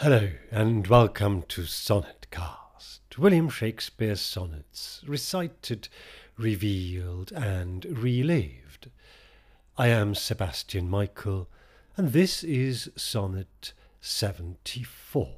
Hello and welcome to Sonnetcast, William Shakespeare's sonnets recited, revealed and relived. I am Sebastian Michael and this is Sonnet 74.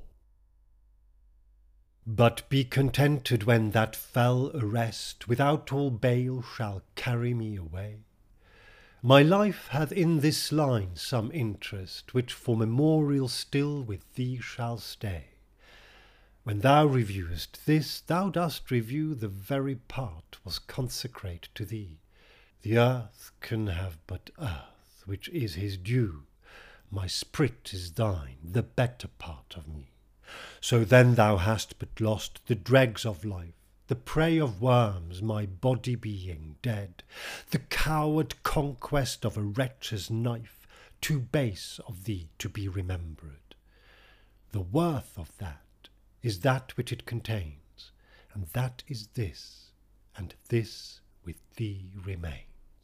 But be contented when that fell arrest without all bail shall carry me away. My life hath in this line some interest, which for memorial still with thee shall stay. When thou reviewest this, thou dost review the very part was consecrate to thee. The earth can have but earth, which is his due. My sprit is thine, the better part of me. So then thou hast but lost the dregs of life, the prey of worms, my body being dead, the coward conquest of a wretch's knife, too base of thee to be remembered. The worth of that is that which it contains, and that is this, and this with thee remains.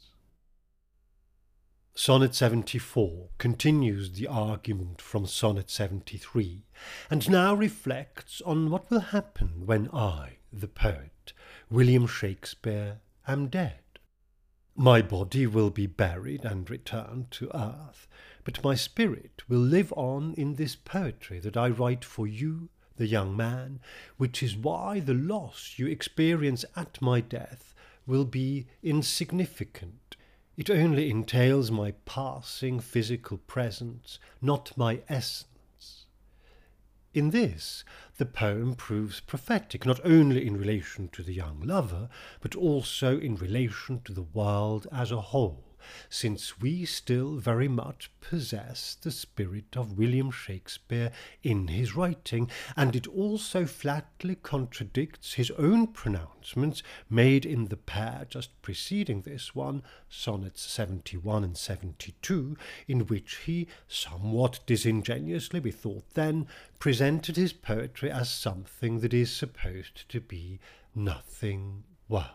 Sonnet 74 continues the argument from Sonnet 73, and now reflects on what will happen when I, the poet, William Shakespeare, am dead. My body will be buried and returned to earth, but my spirit will live on in this poetry that I write for you, the young man, which is why the loss you experience at my death will be insignificant. It only entails my passing physical presence, not my essence. In this, the poem proves prophetic, not only in relation to the young lover, but also in relation to the world as a whole, since we still very much possess the spirit of William Shakespeare in his writing, and it also flatly contradicts his own pronouncements made in the pair just preceding this one, Sonnets 71 and 72, in which he, somewhat disingenuously we thought then, presented his poetry as something that is supposed to be nothing worth.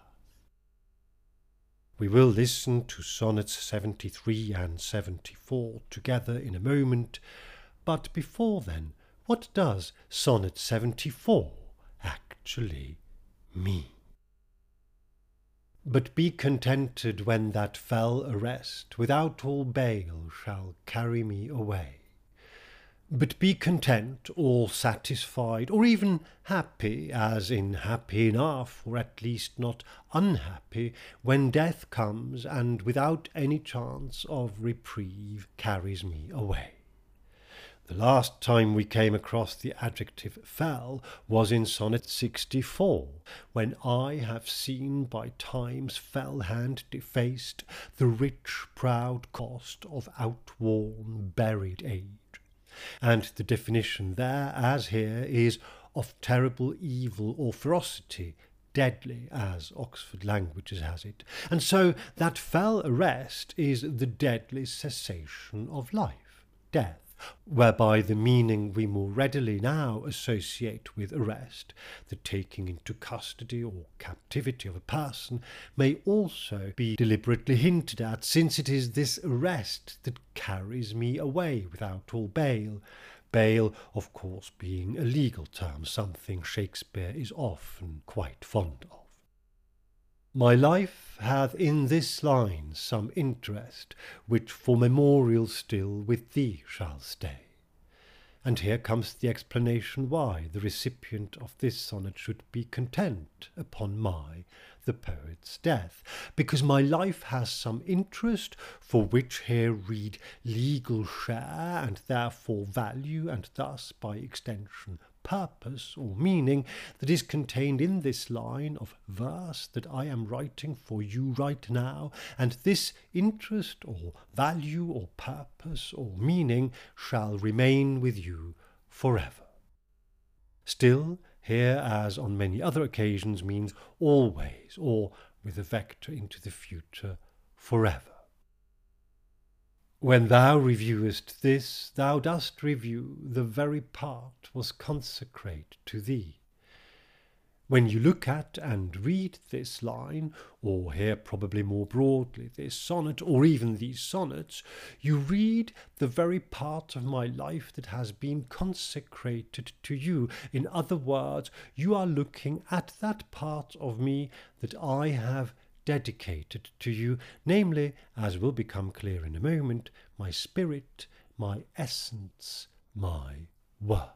We will listen to Sonnets 73 and 74 together in a moment, but before then, what does Sonnet 74 actually mean? But be contented when that fell arrest without all bail shall carry me away. But be content, or satisfied, or even happy, as in happy enough, or at least not unhappy, when death comes and without any chance of reprieve carries me away. The last time we came across the adjective fell was in Sonnet 64, when I have seen by time's fell hand defaced the rich proud cost of outworn buried age. And the definition there, as here, is of terrible evil or ferocity, deadly, as Oxford Languages has it. And so that fell arrest is the deadly cessation of life, death, whereby the meaning we more readily now associate with arrest, the taking into custody or captivity of a person, may also be deliberately hinted at, since it is this arrest that carries me away without all bail. Bail, of course, being a legal term, something Shakespeare is often quite fond of. My life hath in this line some interest, which for memorial still with thee shall stay. And here comes the explanation why the recipient of this sonnet should be content upon my, the poet's, death, because my life has some interest, for which here read legal share, and therefore value, and thus by extension purpose or meaning, that is contained in this line of verse that I am writing for you right now, and this interest or value or purpose or meaning shall remain with you forever. Still, here, as on many other occasions, means always, or with a vector into the future, forever. When thou reviewest this, thou dost review the very part was consecrate to thee. When you look at and read this line, or hear probably more broadly this sonnet, or even these sonnets, you read the very part of my life that has been consecrated to you. In other words, you are looking at that part of me that I have dedicated to you, namely, as will become clear in a moment, my spirit, my essence, my worth.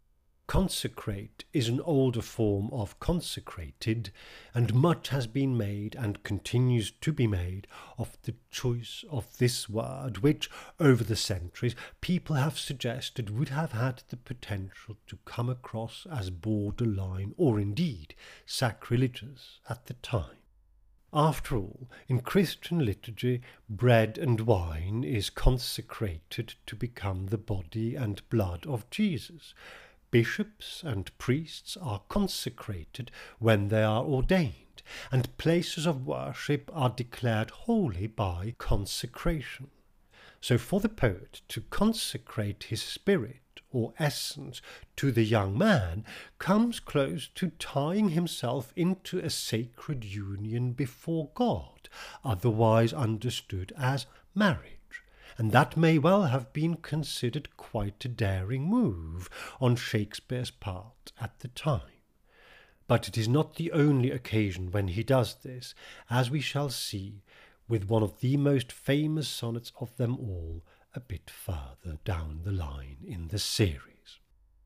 Consecrate is an older form of consecrated, and much has been made and continues to be made of the choice of this word, which, over the centuries, people have suggested would have had the potential to come across as borderline or indeed sacrilegious at the time. After all, in Christian liturgy, bread and wine is consecrated to become the body and blood of Jesus. Bishops and priests are consecrated when they are ordained, and places of worship are declared holy by consecration. So for the poet to consecrate his spirit or essence to the young man comes close to tying himself into a sacred union before God, otherwise understood as marriage. And that may well have been considered quite a daring move on Shakespeare's part at the time. But it is not the only occasion when he does this, as we shall see with one of the most famous sonnets of them all a bit further down the line in the series.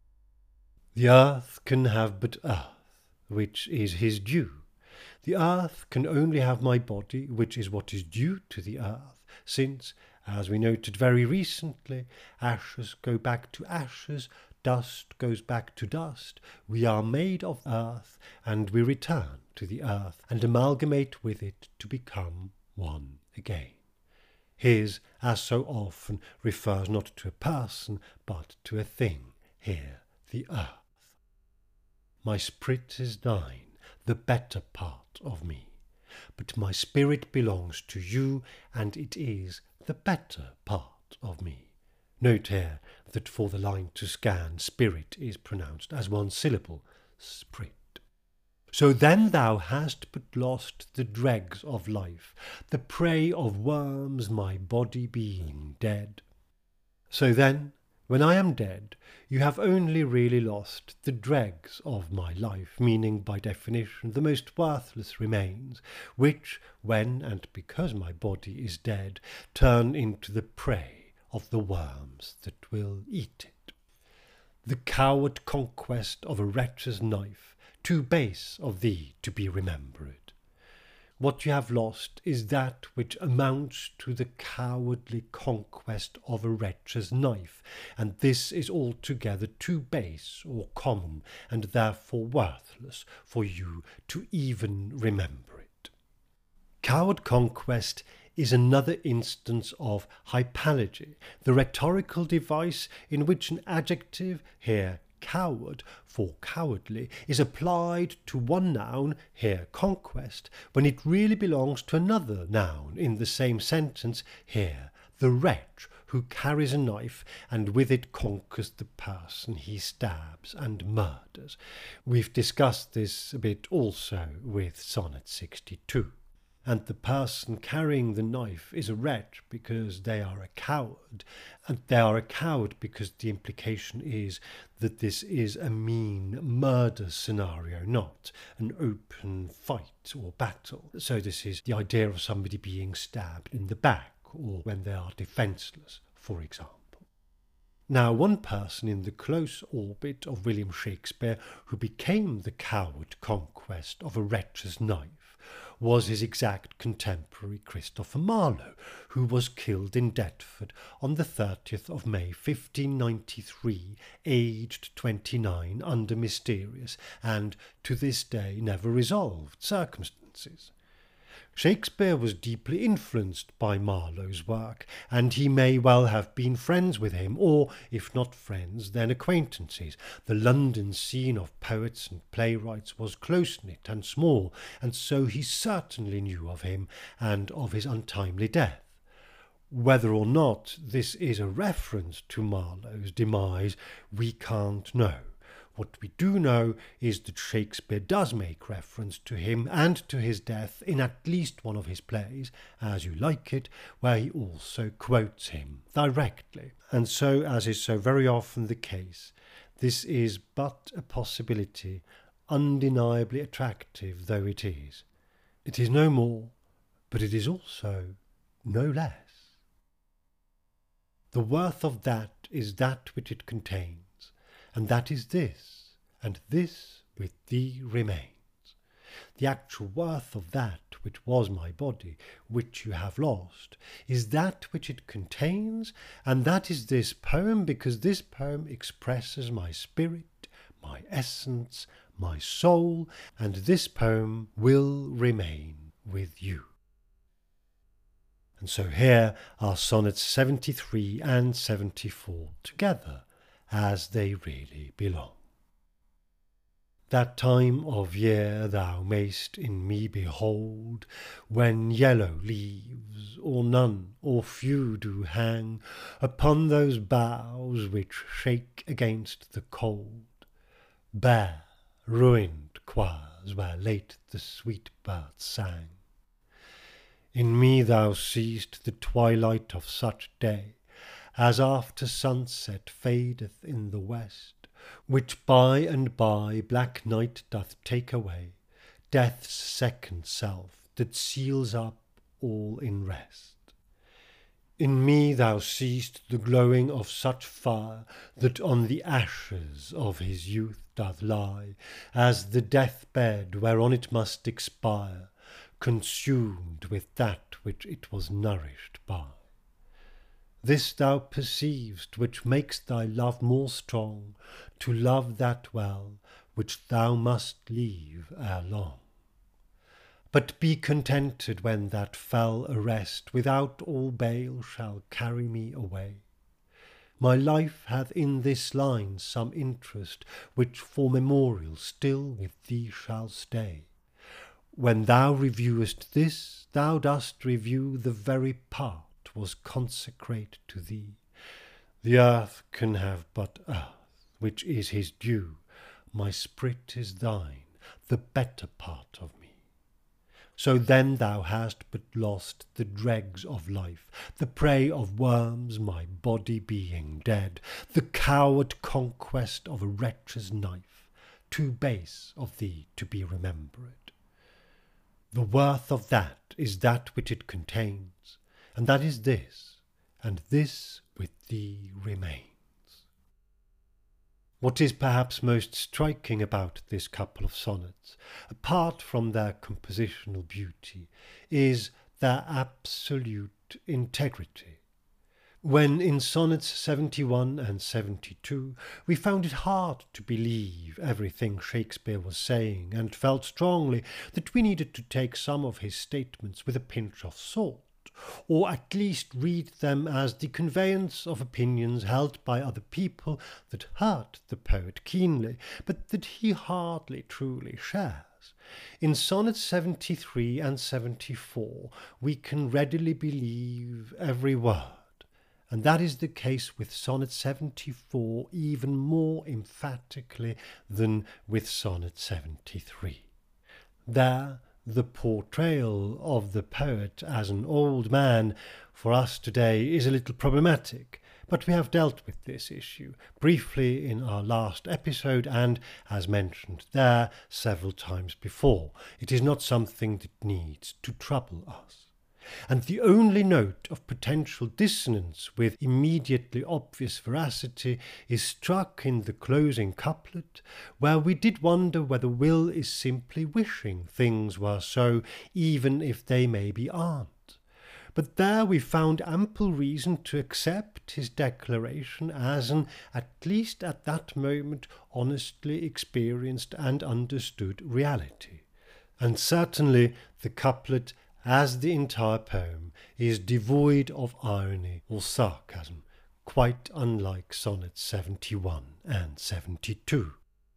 The earth can have but earth, which is his due. The earth can only have my body, which is what is due to the earth, since, as we noted very recently, ashes go back to ashes, dust goes back to dust. We are made of earth, and we return to the earth and amalgamate with it to become one again. His, as so often, refers not to a person, but to a thing, here the earth. My spirit is thine, the better part of me, but my spirit belongs to you, and it is the better part of me. Note here that for the line to scan, spirit is pronounced as one syllable, sprit. So then thou hast but lost the dregs of life, the prey of worms, my body being dead. So then, when I am dead, you have only really lost the dregs of my life, meaning by definition the most worthless remains, which, when and because my body is dead, turn into the prey of the worms that will eat it. The coward conquest of a wretch's knife, too base of thee to be remembered. What you have lost is that which amounts to the cowardly conquest of a wretch's knife, and this is altogether too base or common, and therefore worthless for you to even remember it. Coward conquest is another instance of hypology, the rhetorical device in which an adjective, here coward for cowardly, is applied to one noun, here conquest, when it really belongs to another noun in the same sentence, here the wretch who carries a knife and with it conquers the person he stabs and murders. We've discussed this a bit also with Sonnet 62. And the person carrying the knife is a wretch because they are a coward, and they are a coward because the implication is that this is a mean murder scenario, not an open fight or battle. So this is the idea of somebody being stabbed in the back or when they are defenceless, for example. Now, one person in the close orbit of William Shakespeare who became the coward conquest of a wretch's knife was his exact contemporary Christopher Marlowe, who was killed in Deptford on the 30th of May 1593, aged 29, under mysterious and, to this day, never resolved circumstances. Shakespeare was deeply influenced by Marlowe's work, and he may well have been friends with him, or, if not friends, then acquaintances. The London scene of poets and playwrights was close-knit and small, and so he certainly knew of him and of his untimely death. Whether or not this is a reference to Marlowe's demise, we can't know. What we do know is that Shakespeare does make reference to him and to his death in at least one of his plays, As You Like It, where he also quotes him directly. And so, as is so very often the case, this is but a possibility, undeniably attractive though it is. It is no more, but it is also no less. The worth of that is that which it contains, and that is this, and this with thee remains. The actual worth of that which was my body, which you have lost, is that which it contains, and that is this poem, because this poem expresses my spirit, my essence, my soul, and this poem will remain with you. And so here are sonnets 73 and 74 together, as they really belong. That time of year thou mayst in me behold, when yellow leaves, or none, or few do hang upon those boughs which shake against the cold, bare, ruined choirs where late the sweet birds sang. In me thou seest the twilight of such day, as after sunset fadeth in the west, which by and by black night doth take away, death's second self that seals up all in rest. In me thou seest the glowing of such fire that on the ashes of his youth doth lie, as the death-bed whereon it must expire, consumed with that which it was nourished by. This thou perceivest, which makes thy love more strong, to love that well which thou must leave ere long. But be contented when that fell arrest without all bale shall carry me away. My life hath in this line some interest, which for memorial still with thee shall stay. When thou reviewest this, thou dost review the very part was consecrate to thee. The earth can have but earth, which is his due. My spirit is thine, the better part of me. So then thou hast but lost the dregs of life, the prey of worms, my body being dead, the coward conquest of a wretch's knife, too base of thee to be remembered. The worth of that is that which it contains, and that is this, and this with thee remains. What is perhaps most striking about this couple of sonnets, apart from their compositional beauty, is their absolute integrity. When in sonnets 71 and 72 we found it hard to believe everything Shakespeare was saying, and felt strongly that we needed to take some of his statements with a pinch of salt, or at least read them as the conveyance of opinions held by other people that hurt the poet keenly, but that he hardly truly shares. In sonnets 73 and 74 we can readily believe every word, and that is the case with sonnet 74 even more emphatically than with sonnet 73. There, the portrayal of the poet as an old man for us today is a little problematic, but we have dealt with this issue briefly in our last episode and, as mentioned there, several times before. It is not something that needs to trouble us. And the only note of potential dissonance with immediately obvious veracity is struck in the closing couplet, where we did wonder whether Will is simply wishing things were so, even if they maybe aren't. But there we found ample reason to accept his declaration as an, at least at that moment, honestly experienced and understood reality. And certainly the couplet, as the entire poem, is devoid of irony or sarcasm, quite unlike sonnets 71 and 72.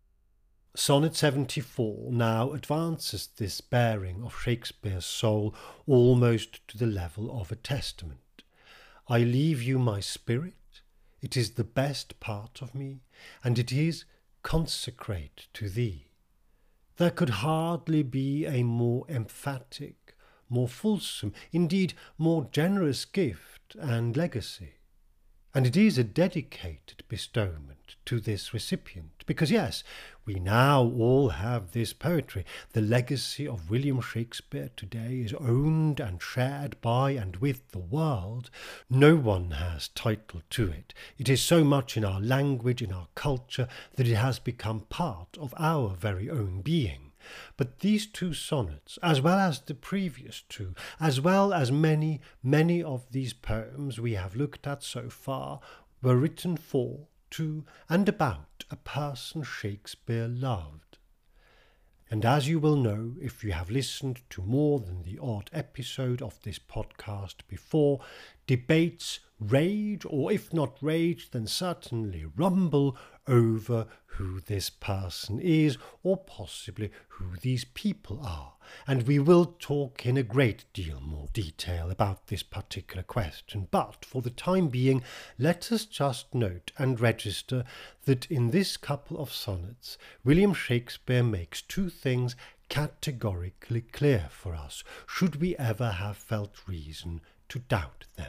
Sonnet 74 now advances this bearing of Shakespeare's soul almost to the level of a testament. I leave you my spirit, it is the best part of me, and it is consecrate to thee. There could hardly be a more emphatic, more fulsome, indeed more generous gift and legacy. And it is a dedicated bestowment to this recipient, because yes, we now all have this poetry. The legacy of William Shakespeare today is owned and shared by and with the world. No one has title to it. It is so much in our language, in our culture, that it has become part of our very own being. But these two sonnets, as well as the previous two, as well as many, many of these poems we have looked at so far, were written for, to, and about a person Shakespeare loved. And as you will know, if you have listened to more than the odd episode of this podcast before, debates rage, or if not rage, then certainly rumble over who this person is, or possibly who these people are. And we will talk in a great deal more detail about this particular question. But for the time being, let us just note and register that in this couple of sonnets, William Shakespeare makes two things categorically clear for us, should we ever have felt reason to doubt them.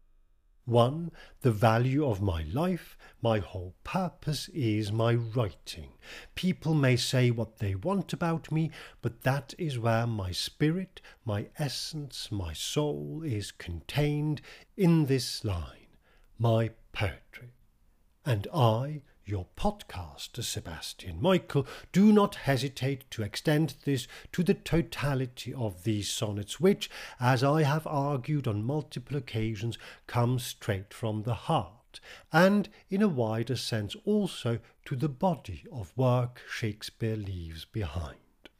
1. The value of my life, my whole purpose is my writing. People may say what they want about me, but that is where my spirit, my essence, my soul is contained in this line, my poetry. And I, your podcaster, Sebastian Michael, do not hesitate to extend this to the totality of these sonnets, which, as I have argued on multiple occasions, come straight from the heart, and in a wider sense also to the body of work Shakespeare leaves behind.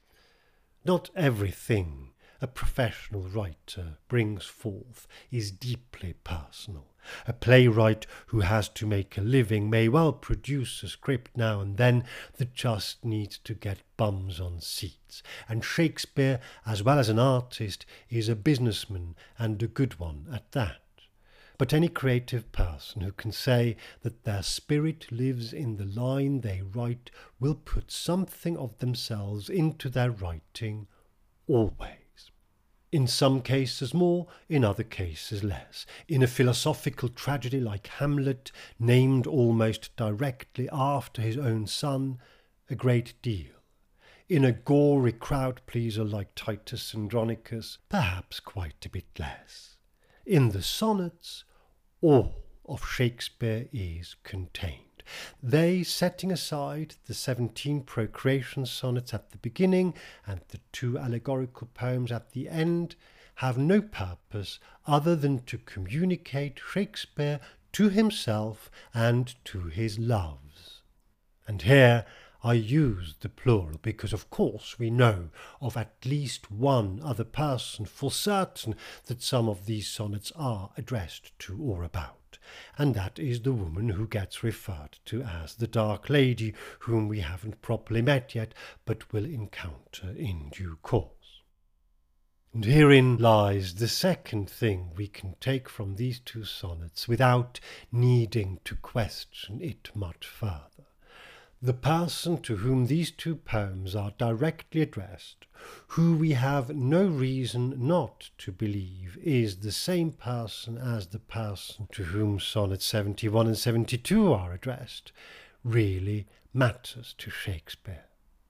Not everything a professional writer brings forth is deeply personal. A playwright who has to make a living may well produce a script now and then that just needs to get bums on seats. And Shakespeare, as well as an artist, is a businessman, and a good one at that. But any creative person who can say that their spirit lives in the line they write will put something of themselves into their writing always. In some cases more, in other cases less. In a philosophical tragedy like Hamlet, named almost directly after his own son, a great deal. In a gory crowd-pleaser like Titus Andronicus, perhaps quite a bit less. In the sonnets, all of Shakespeare is contained. They, setting aside the 17 procreation sonnets at the beginning and the 2 allegorical poems at the end, have no purpose other than to communicate Shakespeare to himself and to his loves. And here I use the plural because of course we know of at least one other person for certain that some of these sonnets are addressed to or about. And that is the woman who gets referred to as the Dark Lady, whom we haven't properly met yet, but will encounter in due course. And herein lies the second thing we can take from these two sonnets without needing to question it much further. The person to whom these two poems are directly addressed, who we have no reason not to believe is the same person as the person to whom sonnets 71 and 72 are addressed, really matters to Shakespeare.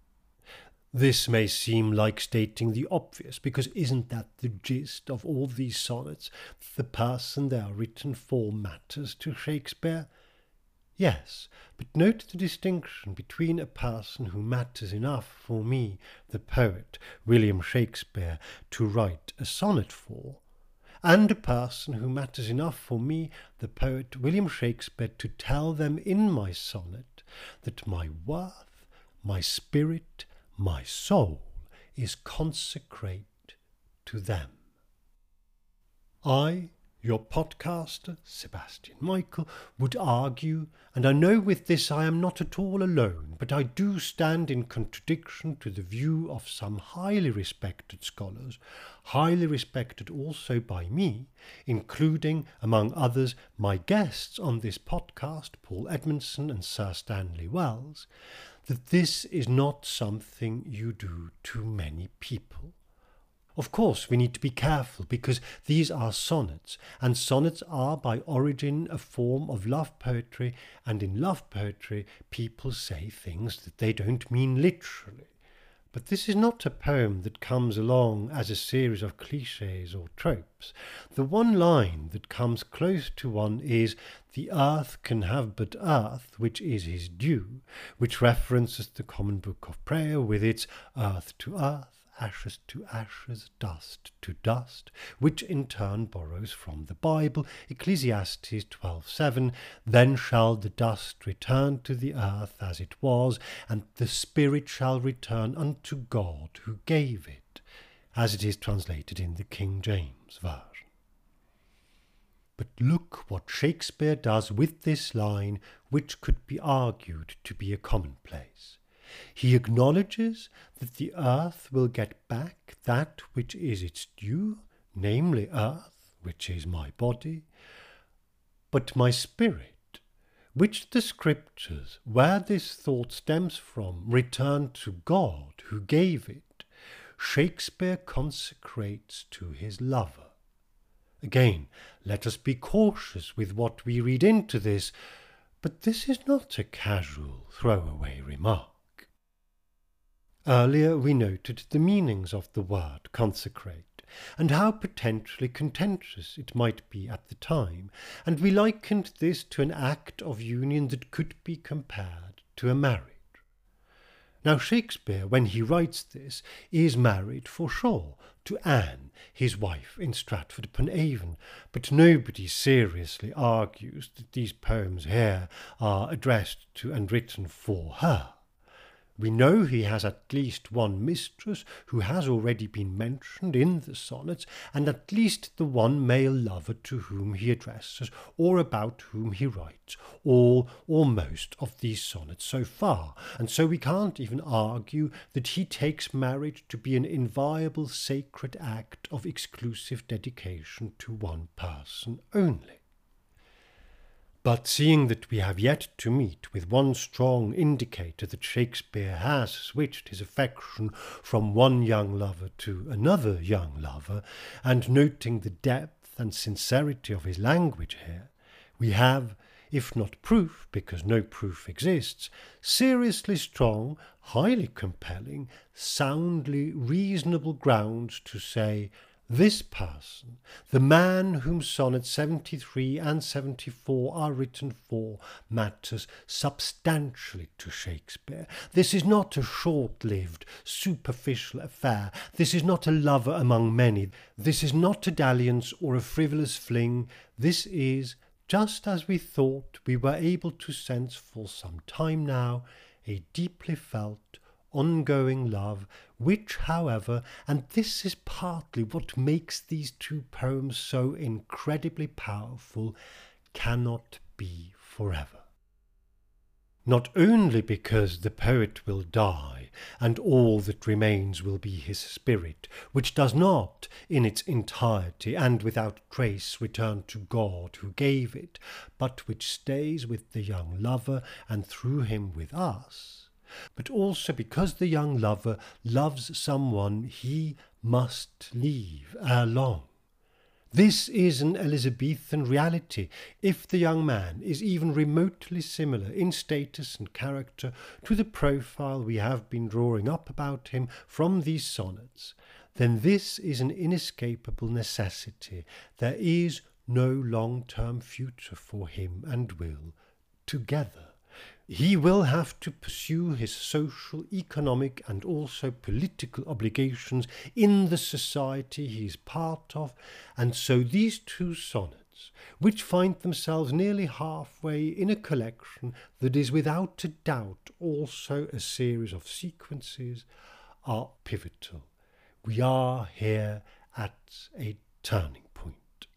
This may seem like stating the obvious, because isn't that the gist of all these sonnets? The person they are written for matters to Shakespeare? Yes, but note the distinction between a person who matters enough for me, the poet, William Shakespeare, to write a sonnet for, and a person who matters enough for me, the poet, William Shakespeare, to tell them in my sonnet that my worth, my spirit, my soul is consecrate to them. I, your podcaster, Sebastian Michael, would argue, and I know with this I am not at all alone, but I do stand in contradiction to the view of some highly respected scholars, highly respected also by me, including, among others, my guests on this podcast, Paul Edmondson and Sir Stanley Wells, that this is not something you do to many people. Of course, we need to be careful because these are sonnets, and sonnets are by origin a form of love poetry, and in love poetry people say things that they don't mean literally. But this is not a poem that comes along as a series of clichés or tropes. The one line that comes close to one is, "The earth can have but earth, which is his due," which references the common book of prayer with its earth to earth, ashes to ashes, dust to dust, which in turn borrows from the Bible, Ecclesiastes 12:7, "Then shall the dust return to the earth as it was, and the spirit shall return unto God who gave it," as it is translated in the King James Version. But look what Shakespeare does with this line, which could be argued to be a commonplace. He acknowledges that the earth will get back that which is its due, namely earth, which is my body, but my spirit, which the scriptures, where this thought stems from, return to God who gave it, Shakespeare consecrates to his lover. Again, let us be cautious with what we read into this, but this is not a casual throwaway remark. Earlier we noted the meanings of the word consecrate, and how potentially contentious it might be at the time, and we likened this to an act of union that could be compared to a marriage. Now Shakespeare, when he writes this, is married for sure to Anne, his wife in Stratford-upon-Avon, but nobody seriously argues that these poems here are addressed to and written for her. We know he has at least one mistress who has already been mentioned in the sonnets, and at least the one male lover to whom he addresses or about whom he writes all or most of these sonnets so far, and so we can't even argue that he takes marriage to be an inviolable sacred act of exclusive dedication to one person only. But seeing that we have yet to meet with one strong indicator that Shakespeare has switched his affection from one young lover to another young lover, and noting the depth and sincerity of his language here, we have, if not proof, because no proof exists, seriously strong, highly compelling, soundly reasonable grounds to say, this person, the man whom sonnets 73 and 74 are written for, matters substantially to Shakespeare. This is not a short-lived, superficial affair. This is not a lover among many. This is not a dalliance or a frivolous fling. This is, just as we thought we were able to sense for some time now, a deeply felt, ongoing love, which, however, and this is partly what makes these two poems so incredibly powerful, cannot be forever. Not only because the poet will die, and all that remains will be his spirit, which does not, in its entirety and without trace, return to God who gave it, but which stays with the young lover and through him with us, but also because the young lover loves someone he must leave ere long. This is an Elizabethan reality, if the young man is even remotely similar in status and character to the profile we have been drawing up about him from these sonnets, then this is an inescapable necessity. There is no long-term future for him and Will together. He will have to pursue his social, economic and also political obligations in the society he is part of, and so these two sonnets, which find themselves nearly halfway in a collection that is without a doubt also a series of sequences, are pivotal. We are here at a turning point.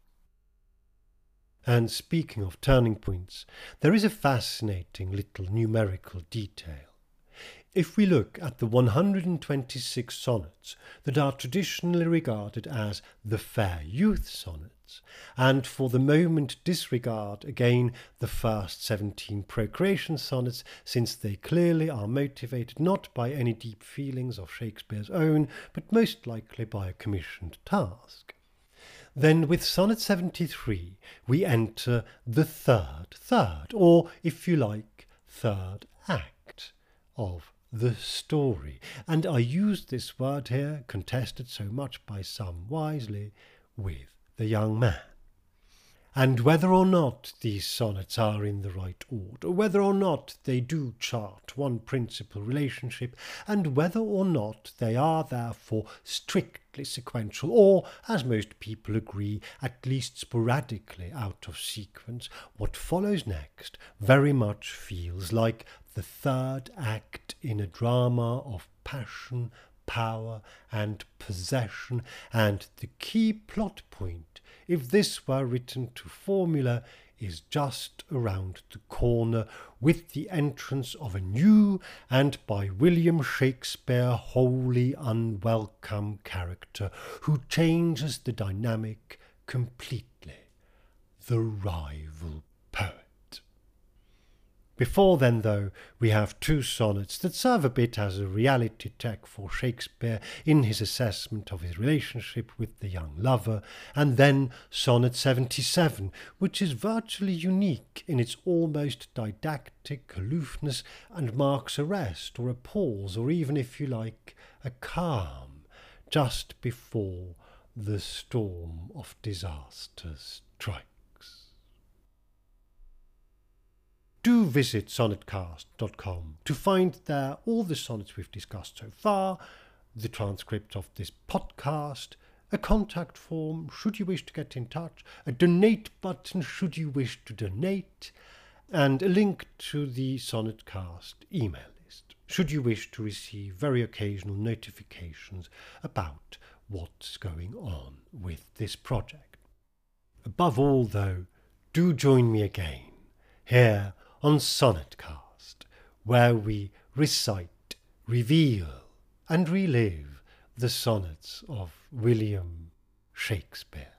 And speaking of turning points, there is a fascinating little numerical detail. If we look at the 126 sonnets that are traditionally regarded as the fair youth sonnets, and for the moment disregard again the first 17 procreation sonnets, since they clearly are motivated not by any deep feelings of Shakespeare's own, but most likely by a commissioned task, then with Sonnet 73 we enter the third, or if you like, third act of the story. And I use this word here, contested so much by some wisely, with the young man. And whether or not these sonnets are in the right order, whether or not they do chart one principal relationship, and whether or not they are therefore strictly sequential, or, as most people agree, at least sporadically out of sequence, what follows next very much feels like the third act in a drama of passion, power, and possession, and the key plot point, if this were written to formula, is just around the corner with the entrance of a new and by William Shakespeare wholly unwelcome character who changes the dynamic completely, the rival poet. Before then, though, we have two sonnets that serve a bit as a reality check for Shakespeare in his assessment of his relationship with the young lover, and then Sonnet 77, which is virtually unique in its almost didactic aloofness and marks a rest or a pause or even, if you like, a calm just before the storm of disaster strikes. Do visit sonnetcast.com to find there all the sonnets we've discussed so far, the transcript of this podcast, a contact form should you wish to get in touch, a donate button should you wish to donate, and a link to the Sonnetcast email list should you wish to receive very occasional notifications about what's going on with this project. Above all, though, do join me again here on Sonnetcast, where we recite, reveal, and relive the sonnets of William Shakespeare.